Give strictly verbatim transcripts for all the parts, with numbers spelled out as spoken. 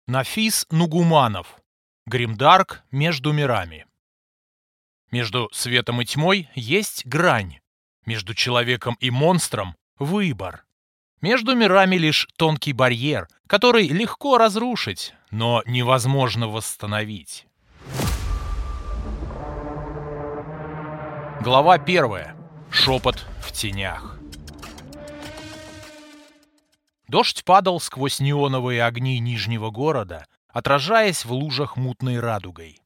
Нафис Нугуманов. Гримдарк между мирами. Между светом и тьмой есть грань. Между человеком и монстром — выбор. Между мирами лишь тонкий барьер, который легко разрушить, но невозможно восстановить. Глава первая. Шепот в тенях. Дождь падал сквозь неоновые огни Нижнего города, отражаясь в лужах мутной радугой.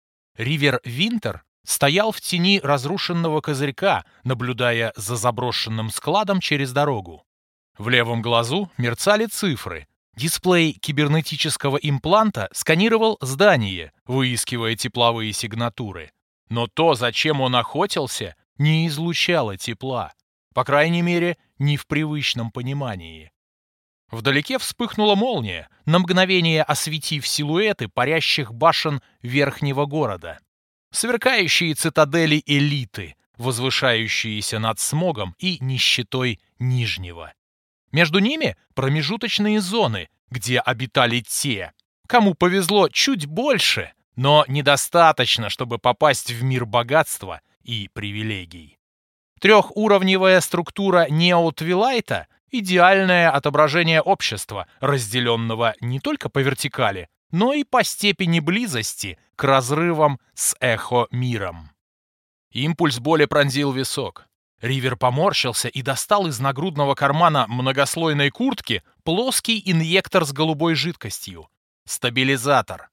Ривер Винтер стоял в тени разрушенного козырька, наблюдая за заброшенным складом через дорогу. В левом глазу мерцали цифры. Дисплей кибернетического импланта сканировал здание, выискивая тепловые сигнатуры. Но то, зачем он охотился, не излучало тепла. По крайней мере, не в привычном понимании. Вдалеке вспыхнула молния, на мгновение осветив силуэты парящих башен верхнего города. Сверкающие цитадели элиты, возвышающиеся над смогом и нищетой нижнего. Между ними промежуточные зоны, где обитали те, кому повезло чуть больше, но недостаточно, чтобы попасть в мир богатства и привилегий. Трехуровневая структура Нео-Твилайта — идеальное отображение общества, разделенного не только по вертикали, но и по степени близости к разрывам с эхо-миром. Импульс боли пронзил висок. Ривер поморщился и достал из нагрудного кармана многослойной куртки плоский инъектор с голубой жидкостью. Стабилизатор.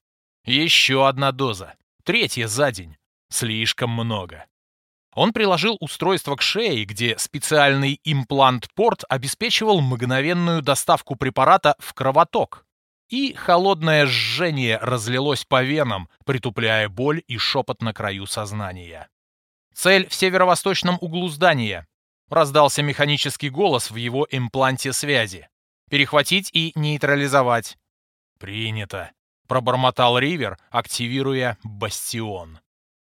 Еще одна доза. Третья за день. Слишком много. Он приложил устройство к шее, где специальный имплант-порт обеспечивал мгновенную доставку препарата в кровоток. И холодное жжение разлилось по венам, притупляя боль и шепот на краю сознания. «Цель в северо-восточном углу здания», — раздался механический голос в его импланте связи. «Перехватить и нейтрализовать». «Принято», — пробормотал Ривер, активируя бастион.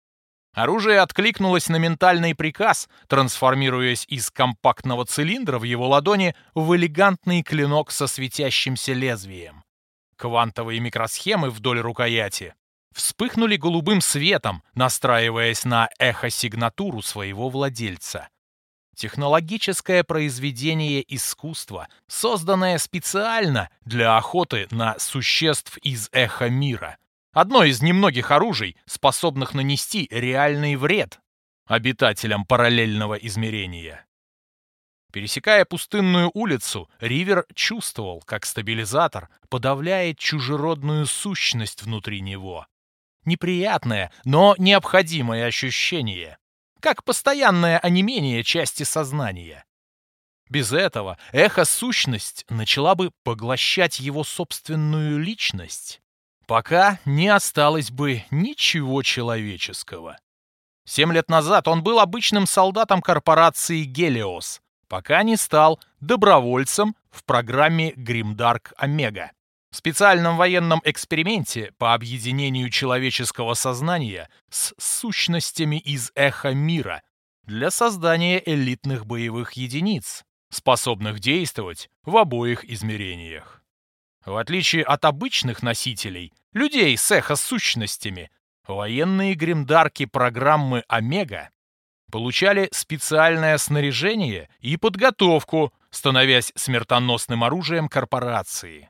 Оружие откликнулось на ментальный приказ, трансформируясь из компактного цилиндра в его ладони в элегантный клинок со светящимся лезвием. Квантовые микросхемы вдоль рукояти вспыхнули голубым светом, настраиваясь на эхосигнатуру своего владельца. Технологическое произведение искусства, созданное специально для охоты на существ из эхо-мира. Одно из немногих оружий, способных нанести реальный вред обитателям параллельного измерения. Пересекая пустынную улицу, Ривер чувствовал, как стабилизатор подавляет чужеродную сущность внутри него. Неприятное, но необходимое ощущение, как постоянное онемение части сознания. Без этого эхо-сущность начала бы поглощать его собственную личность, пока не осталось бы ничего человеческого. Семь лет назад он был обычным солдатом корпорации «Гелиос», пока не стал добровольцем в программе Гримдарк Омега, специальном военном эксперименте по объединению человеческого сознания с сущностями из эхо-мира для создания элитных боевых единиц, способных действовать в обоих измерениях. В отличие от обычных носителей, людей с эхо-сущностями, военные гримдарки программы Омега получали специальное снаряжение и подготовку, становясь смертоносным оружием корпорации.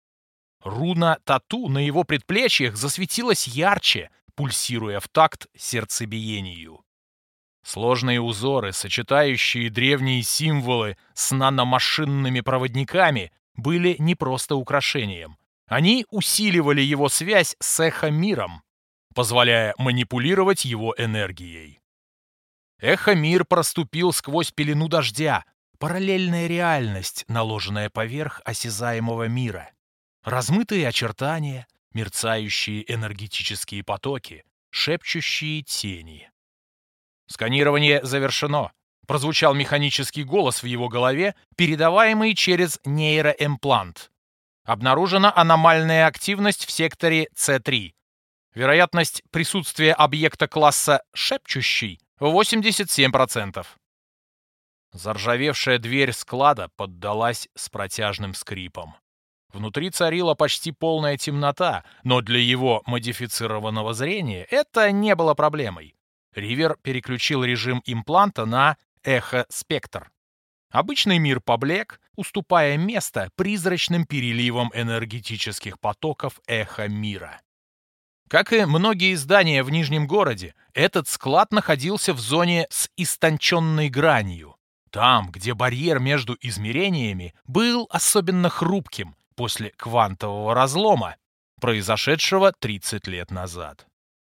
Руна тату на его предплечьях засветилась ярче, пульсируя в такт сердцебиению. Сложные узоры, сочетающие древние символы с наномашинными проводниками, были не просто украшением. Они усиливали его связь с эхо-миром, позволяя манипулировать его энергией. Эхо-мир проступил сквозь пелену дождя, параллельная реальность, наложенная поверх осязаемого мира. Размытые очертания, мерцающие энергетические потоки, шепчущие тени. «Сканирование завершено», — прозвучал механический голос в его голове, передаваемый через нейроимплант. Обнаружена аномальная активность в секторе С три. Вероятность присутствия объекта класса «шепчущий» — восемьдесят семь процентов. Заржавевшая дверь склада поддалась с протяжным скрипом. Внутри царила почти полная темнота, но для его модифицированного зрения это не было проблемой. Ривер переключил режим импланта на эхо-спектр. Обычный мир поблек, уступая место призрачным переливам энергетических потоков эхо-мира. Как и многие здания в Нижнем городе, этот склад находился в зоне с истонченной гранью. Там, где барьер между измерениями был особенно хрупким после квантового разлома, произошедшего тридцать лет назад.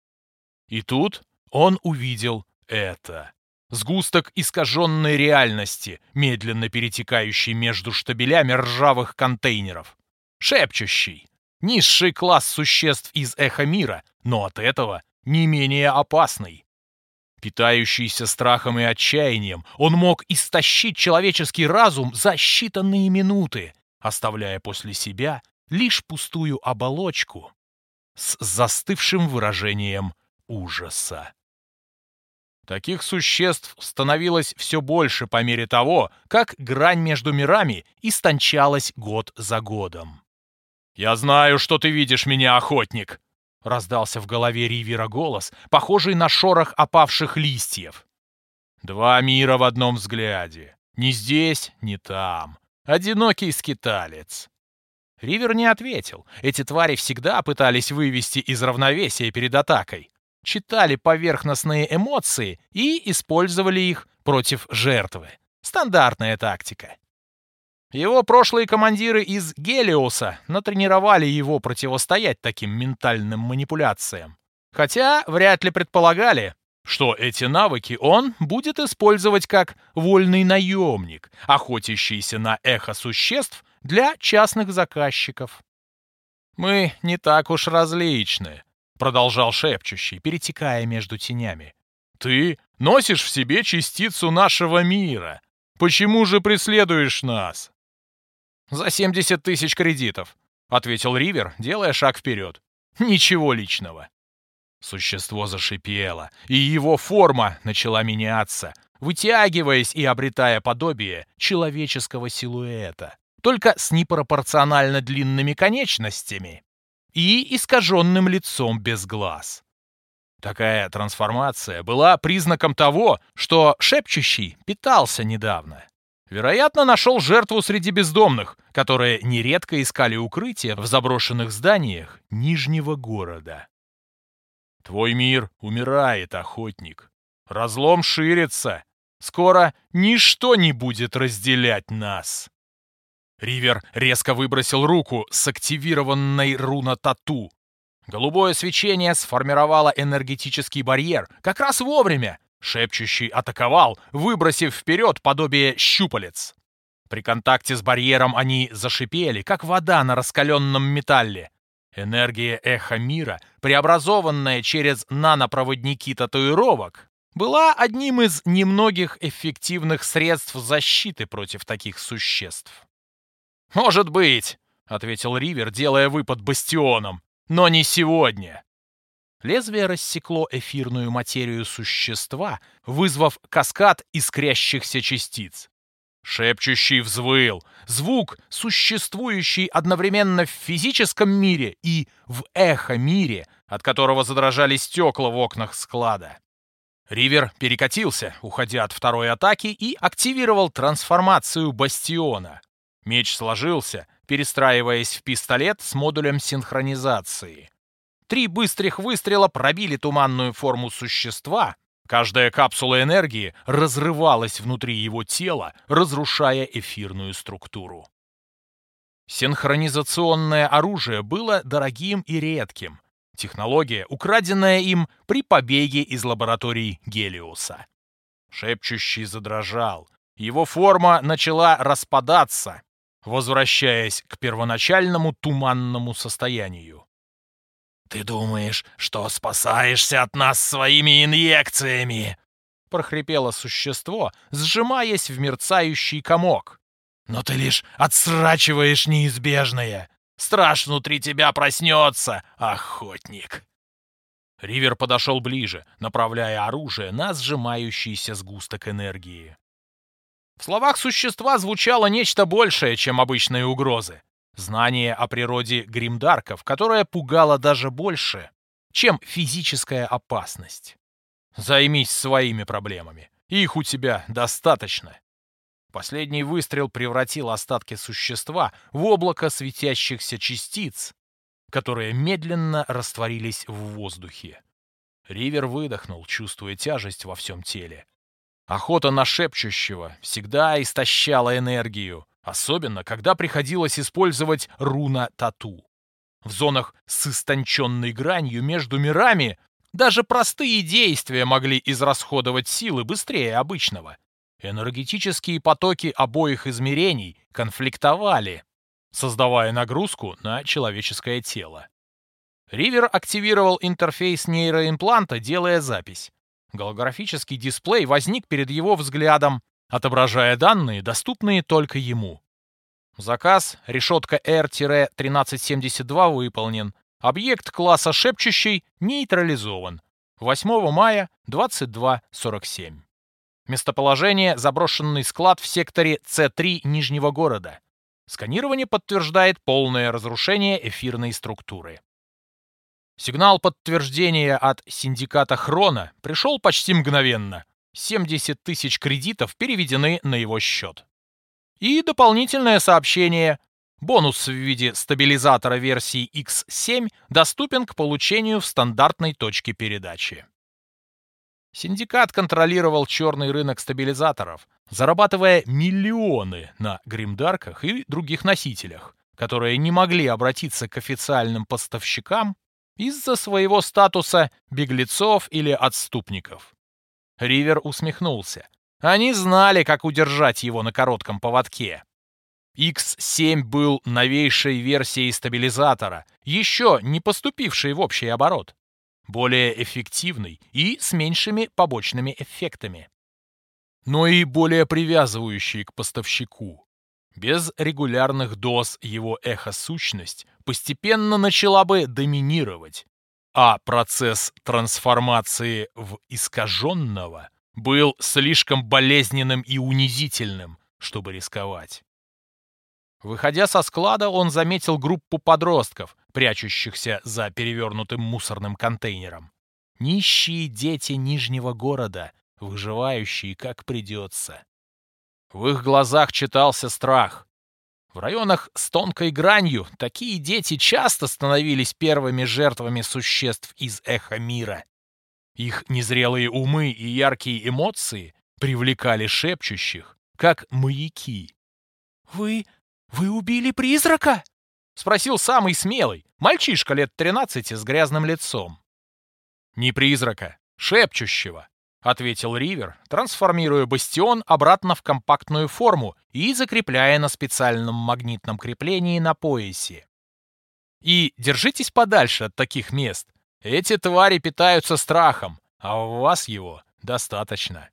И тут он увидел это. Сгусток искаженной реальности, медленно перетекающий между штабелями ржавых контейнеров. Шепчущий. Низший класс существ из эхо-мира, но от этого не менее опасный. Питающийся страхом и отчаянием, он мог истощить человеческий разум за считанные минуты, оставляя после себя лишь пустую оболочку с застывшим выражением ужаса. Таких существ становилось все больше по мере того, как грань между мирами истончалась год за годом. «Я знаю, что ты видишь меня, охотник!» — раздался в голове Ривера голос, похожий на шорох опавших листьев. «Два мира в одном взгляде. Ни здесь, ни там. Одинокий скиталец». Ривер не ответил. Эти твари всегда пытались вывести из равновесия перед атакой. Читали поверхностные эмоции и использовали их против жертвы. Стандартная тактика. Его прошлые командиры из Гелиоса натренировали его противостоять таким ментальным манипуляциям. Хотя вряд ли предполагали, что эти навыки он будет использовать как вольный наемник, охотящийся на эхо-существ для частных заказчиков. «Мы не так уж различны», — продолжал шепчущий, перетекая между тенями. «Ты носишь в себе частицу нашего мира. Почему же преследуешь нас?» «За семьдесят тысяч кредитов», — ответил Ривер, делая шаг вперед. «Ничего личного». Существо зашипело, и его форма начала меняться, вытягиваясь и обретая подобие человеческого силуэта, только с непропорционально длинными конечностями и искаженным лицом без глаз. Такая трансформация была признаком того, что шепчущий питался недавно. Вероятно, нашел жертву среди бездомных, которые нередко искали укрытие в заброшенных зданиях Нижнего города. «Твой мир умирает, охотник. Разлом ширится. Скоро ничто не будет разделять нас». Ривер резко выбросил руку с активированной руна-тату. Голубое свечение сформировало энергетический барьер как раз вовремя. Шепчущий атаковал, выбросив вперед подобие щупалец. При контакте с барьером они зашипели, как вода на раскаленном металле. Энергия эхо-мира, преобразованная через нанопроводники татуировок, была одним из немногих эффективных средств защиты против таких существ. «Может быть», — ответил Ривер, делая выпад бастионом, — «но не сегодня». Лезвие рассекло эфирную материю существа, вызвав каскад искрящихся частиц. Шепчущий взвыл. Звук, существующий одновременно в физическом мире и в эхо-мире, от которого задрожали стекла в окнах склада. Ривер перекатился, уходя от второй атаки, и активировал трансформацию бастиона. Меч сложился, перестраиваясь в пистолет с модулем синхронизации. Три быстрых выстрела пробили туманную форму существа. Каждая капсула энергии разрывалась внутри его тела, разрушая эфирную структуру. Синхронизационное оружие было дорогим и редким. Технология, украденная им при побеге из лабораторий Гелиоса. Шепчущий задрожал. Его форма начала распадаться, возвращаясь к первоначальному туманному состоянию. «Ты думаешь, что спасаешься от нас своими инъекциями?» — прохрипело существо, сжимаясь в мерцающий комок. «Но ты лишь отсрачиваешь неизбежное. Страж внутри тебя проснется, охотник!» Ривер подошел ближе, направляя оружие на сжимающийся сгусток энергии. В словах существа звучало нечто большее, чем обычные угрозы. Знание о природе гримдарков, которое пугало даже больше, чем физическая опасность. Займись своими проблемами. Их у тебя достаточно. Последний выстрел превратил остатки существа в облако светящихся частиц, которые медленно растворились в воздухе. Ривер выдохнул, чувствуя тяжесть во всем теле. Охота на шепчущего всегда истощала энергию, особенно когда приходилось использовать руна-тату. В зонах с истонченной гранью между мирами даже простые действия могли израсходовать силы быстрее обычного. Энергетические потоки обоих измерений конфликтовали, создавая нагрузку на человеческое тело. Ривер активировал интерфейс нейроимпланта, делая запись. Голографический дисплей возник перед его взглядом, отображая данные, доступные только ему. Заказ решетка эр тринадцать семьдесят два выполнен. Объект класса шепчущий нейтрализован. восьмого мая двадцать два сорок семь. Местоположение — заброшенный склад в секторе С три Нижнего города. Сканирование подтверждает полное разрушение эфирной структуры. Сигнал подтверждения от синдиката Хрона пришел почти мгновенно. семьдесят тысяч кредитов переведены на его счет. И дополнительное сообщение. Бонус в виде стабилизатора версии икс семь доступен к получению в стандартной точке передачи. Синдикат контролировал черный рынок стабилизаторов, зарабатывая миллионы на гримдарках и других носителях, которые не могли обратиться к официальным поставщикам из-за своего статуса беглецов или отступников. Ривер усмехнулся. Они знали, как удержать его на коротком поводке. икс семь был новейшей версией стабилизатора, еще не поступившей в общий оборот, более эффективный и с меньшими побочными эффектами, но и более привязывающий к поставщику. Без регулярных доз его эхосущность постепенно начала бы доминировать, а процесс трансформации в искаженного был слишком болезненным и унизительным, чтобы рисковать. Выходя со склада, он заметил группу подростков, прячущихся за перевернутым мусорным контейнером. Нищие дети Нижнего города, выживающие как придется. В их глазах читался страх. В районах с тонкой гранью такие дети часто становились первыми жертвами существ из эхо-мира. Их незрелые умы и яркие эмоции привлекали шепчущих, как маяки. «Вы... вы убили призрака?» — спросил самый смелый, мальчишка лет тринадцати с грязным лицом. «Не призрака, шепчущего», — ответил Ривер, трансформируя бастион обратно в компактную форму и закрепляя на специальном магнитном креплении на поясе. «И держитесь подальше от таких мест. Эти твари питаются страхом, а у вас его достаточно».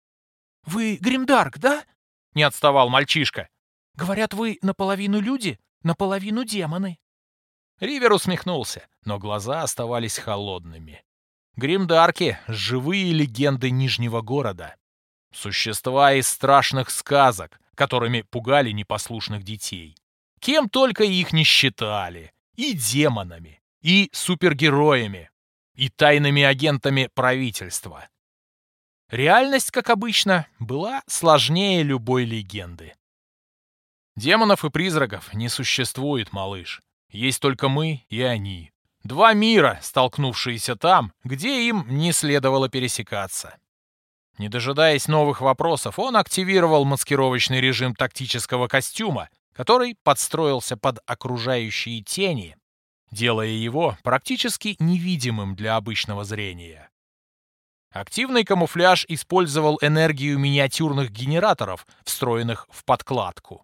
«Вы Гримдарк, да?» — не отставал мальчишка. «Говорят, вы наполовину люди, наполовину демоны». Ривер усмехнулся, но глаза оставались холодными. Гримдарки — живые легенды Нижнего города. Существа из страшных сказок, которыми пугали непослушных детей. Кем только их не считали. И демонами, и супергероями, и тайными агентами правительства. Реальность, как обычно, была сложнее любой легенды. Демонов и призраков не существует, малыш. Есть только мы и они. Два мира, столкнувшиеся там, где им не следовало пересекаться. Не дожидаясь новых вопросов, он активировал маскировочный режим тактического костюма, который подстроился под окружающие тени, делая его практически невидимым для обычного зрения. Активный камуфляж использовал энергию миниатюрных генераторов, встроенных в подкладку.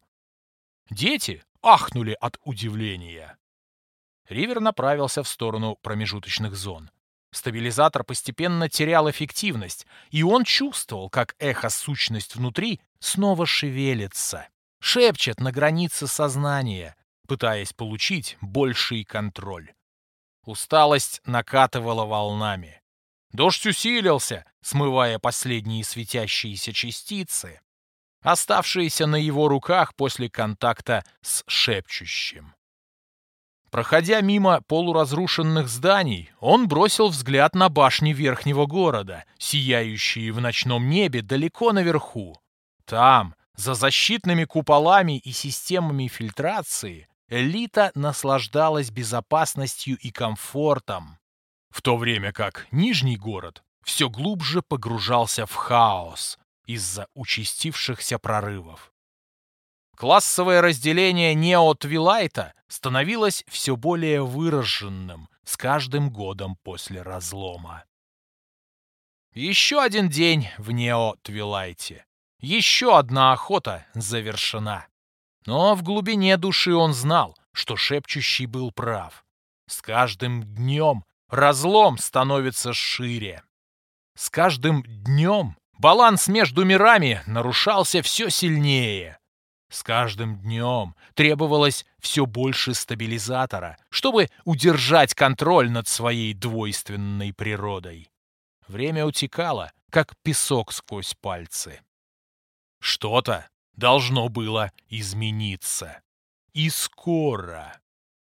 Дети ахнули от удивления. Ривер направился в сторону промежуточных зон. Стабилизатор постепенно терял эффективность, и он чувствовал, как эхо-сущность внутри снова шевелится, шепчет на границе сознания, пытаясь получить больший контроль. Усталость накатывала волнами. Дождь усилился, смывая последние светящиеся частицы. оставшиеся на его руках после контакта с шепчущим. Проходя мимо полуразрушенных зданий, он бросил взгляд на башни верхнего города, сияющие в ночном небе далеко наверху. Там, за защитными куполами и системами фильтрации, элита наслаждалась безопасностью и комфортом, в то время как Нижний город все глубже погружался в хаос из-за участившихся прорывов. Классовое разделение Нео-Твилайта становилось все более выраженным с каждым годом после разлома. Еще один день в Нео-Твилайте. Еще одна охота завершена. Но в глубине души он знал, что шепчущий был прав. С каждым днем разлом становится шире. С каждым днем баланс между мирами нарушался все сильнее. С каждым днем требовалось все больше стабилизатора, чтобы удержать контроль над своей двойственной природой. Время утекало, как песок сквозь пальцы. Что-то должно было измениться. И скоро.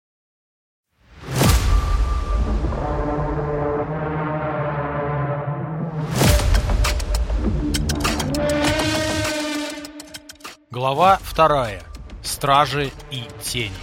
Глава вторая. Стражи и тени.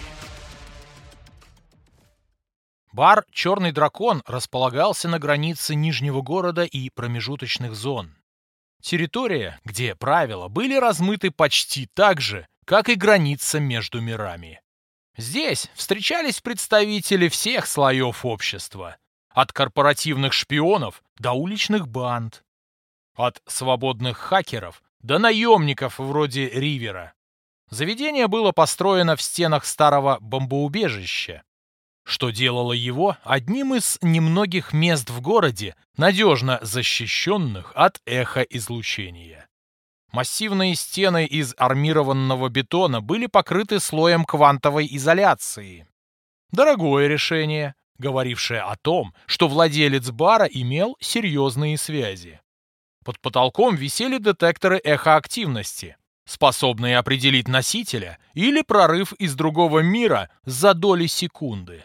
Бар «Черный дракон» располагался на границе Нижнего города и промежуточных зон. Территория, где правила были размыты почти так же, как и граница между мирами. Здесь встречались представители всех слоев общества, от корпоративных шпионов до уличных банд, от свободных хакеров до наемников вроде Ривера. Заведение было построено в стенах старого бомбоубежища, что делало его одним из немногих мест в городе, надежно защищенных от эхоизлучения. Массивные стены из армированного бетона были покрыты слоем квантовой изоляции. Дорогое решение, говорившее о том, что владелец бара имел серьезные связи. Под потолком висели детекторы эхоактивности, способные определить носителя или прорыв из другого мира за доли секунды.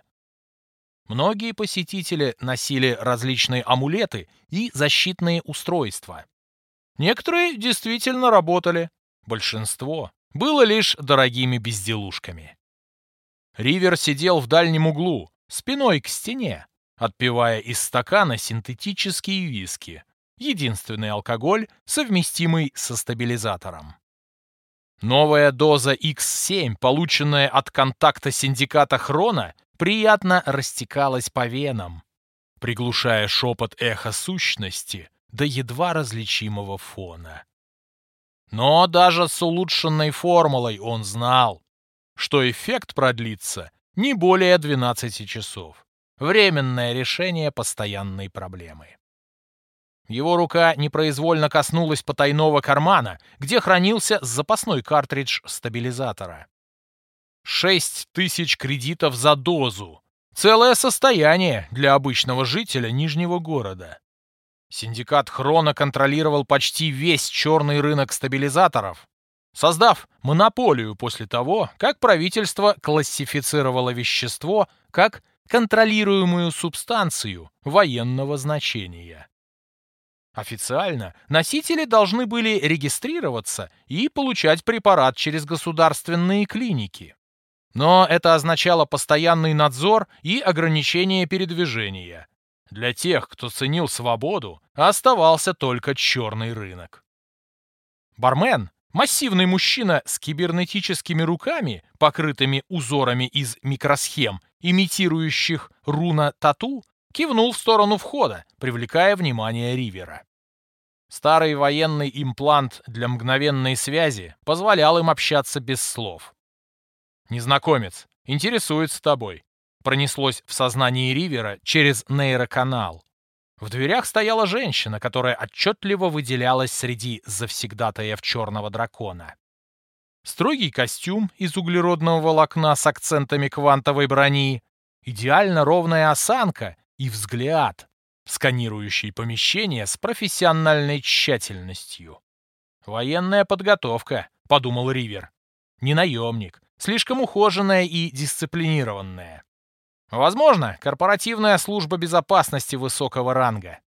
Многие посетители носили различные амулеты и защитные устройства. Некоторые действительно работали, большинство было лишь дорогими безделушками. Ривер сидел в дальнем углу, спиной к стене, отпивая из стакана синтетические виски, единственный алкоголь, совместимый со стабилизатором. Новая доза икс семь, полученная от контакта синдиката Хрона, приятно растекалась по венам, приглушая шепот эхо сущности до едва различимого фона. Но даже с улучшенной формулой он знал, что эффект продлится не более двенадцати часов. Временное решение постоянной проблемы. Его рука непроизвольно коснулась потайного кармана, где хранился запасной картридж стабилизатора. Шесть тысяч кредитов за дозу. Целое состояние для обычного жителя Нижнего города. Синдикат Хрона контролировал почти весь черный рынок стабилизаторов, создав монополию после того, как правительство классифицировало вещество как контролируемую субстанцию военного значения. Официально носители должны были регистрироваться и получать препарат через государственные клиники. Но это означало постоянный надзор и ограничение передвижения. Для тех, кто ценил свободу, оставался только черный рынок. Бармен, массивный мужчина с кибернетическими руками, покрытыми узорами из микросхем, имитирующих руна-тату, кивнул в сторону входа, привлекая внимание Ривера. Старый военный имплант для мгновенной связи позволял им общаться без слов. «Незнакомец интересуется тобой», — пронеслось в сознании Ривера через нейроканал. В дверях стояла женщина, которая отчетливо выделялась среди завсегдатаев черного дракона. Строгий костюм из углеродного волокна с акцентами квантовой брони, идеально ровная осанка и взгляд, сканирующий помещение с профессиональной тщательностью. «Военная подготовка», — подумал Ривер. «Не наемник, слишком ухоженная и дисциплинированная. Возможно, корпоративная служба безопасности высокого ранга.